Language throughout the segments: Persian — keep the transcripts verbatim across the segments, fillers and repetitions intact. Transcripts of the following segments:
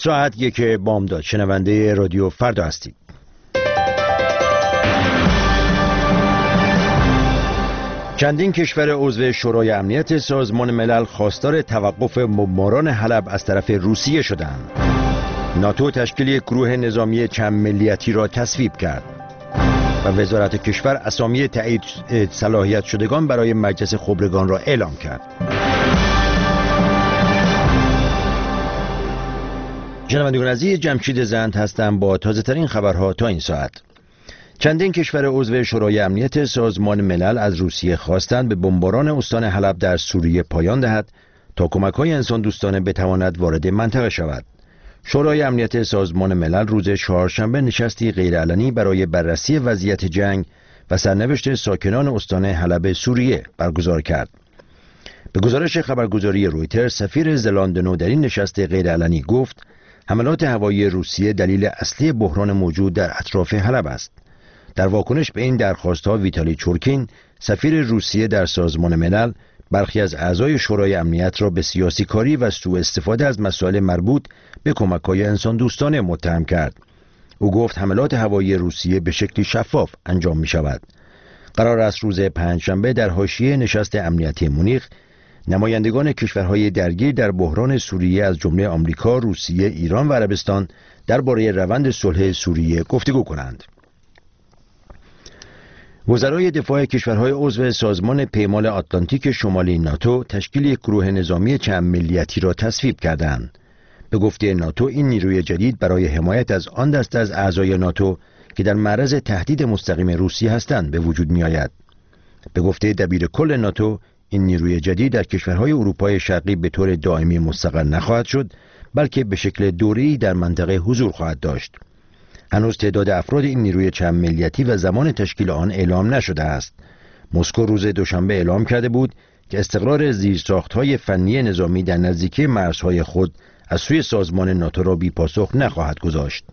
ساعت یک بامداد. شنونده رادیو فردا هستید. چندین کشور عضو شورای امنیت سازمان ملل خواستار توقف بمباران حلب از طرف روسیه شدند. ناتو تشکیل یک گروه نظامی چند ملیتی را تصویب کرد و وزارت کشور اسامی تایید صلاحیت شدگان برای مجلس خبرگان را اعلام کرد. شنوندگان عزیز، جمشید زند هستم با تازه ترین خبرها تا این ساعت. چندین کشور عضو شورای امنیت سازمان ملل از روسیه خواستند به بمباران استان حلب در سوریه پایان دهد تا کمک‌های انسان دوستانه بتواند وارد منطقه شود. شورای امنیت سازمان ملل روز چهارشنبه نشستی غیرعلنی برای بررسی وضعیت جنگ و سرنوشت ساکنان استان حلب سوریه برگزار کرد. به گزارش خبرگزاری رویتر، سفیر زلاند نو در این نشست غیرعلنی گفت حملات هوایی روسیه دلیل اصلی بحران موجود در اطراف حلب است. در واکنش به این درخواست‌ها، ویتالی چورکین، سفیر روسیه در سازمان ملل، برخی از اعضای شورای امنیت را به سیاسی کاری و سوء استفاده از مسائل مربوط به کمک‌های انسان دوستانه متهم کرد. او گفت حملات هوایی روسیه به شکلی شفاف انجام می‌شود. قرار است روز پنجشنبه در حاشیه نشست امنیتی مونیخ نمایندگان کشورهای درگیر در بحران سوریه از جمله آمریکا، روسیه، ایران و عربستان درباره روند صلح سوریه گفتگو کنند. وزرای دفاع کشورهای عضو سازمان پیمان آتلانتیک شمالی ناتو تشکیل یک گروه نظامی چند ملیتی را تصویب کردند. به گفته ناتو، این نیروی جدید برای حمایت از آن دسته از اعضای ناتو که در معرض تهدید مستقیم روسیه هستند به وجود می آید. به گفته دبیر کل ناتو، این نیروی جدید در کشورهای اروپای شرقی به طور دائمی مستقر نخواهد شد، بلکه به شکل دوره‌ای در منطقه حضور خواهد داشت. هنوز تعداد افراد این نیروی چند ملیتی و زمان تشکیل آن اعلام نشده است. مسکو روز دوشنبه اعلام کرده بود که استقرار زیرساخت‌های فنی نظامی در نزدیکی مرزهای خود از سوی سازمان ناتو را بی پاسخ نخواهد گذاشت.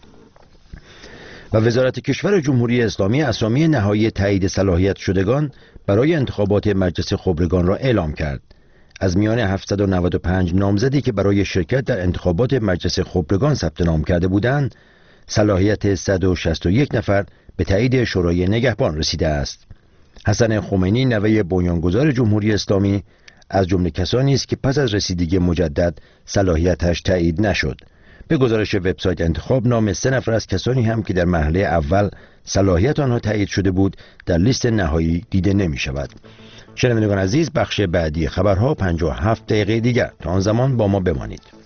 و وزارت کشور جمهوری اسلامی اسامی نهایی تایید صلاحیت شدگان برای انتخابات مجلس خبرگان را اعلام کرد. از میان هفتصد و نود و پنج نامزدی که برای شرکت در انتخابات مجلس خبرگان ثبت نام کرده بودند، صلاحیت صد و شصت و یک نفر به تایید شورای نگهبان رسیده است. حسن خمینی، نوه بنیانگذار جمهوری اسلامی، از جمله کسانی است که پس از رسیدگی مجدد صلاحیتش تایید نشد. به گزارش وبسایت انتخاب، نام سه نفر از کسانی هم که در مرحله اول صلاحیت آنها تایید شده بود در لیست نهایی دیده نمی شود. شنوندگان عزیز، بخش بعدی خبرها پنجاه و هفت دقیقه دیگر. تا آن زمان با ما بمانید.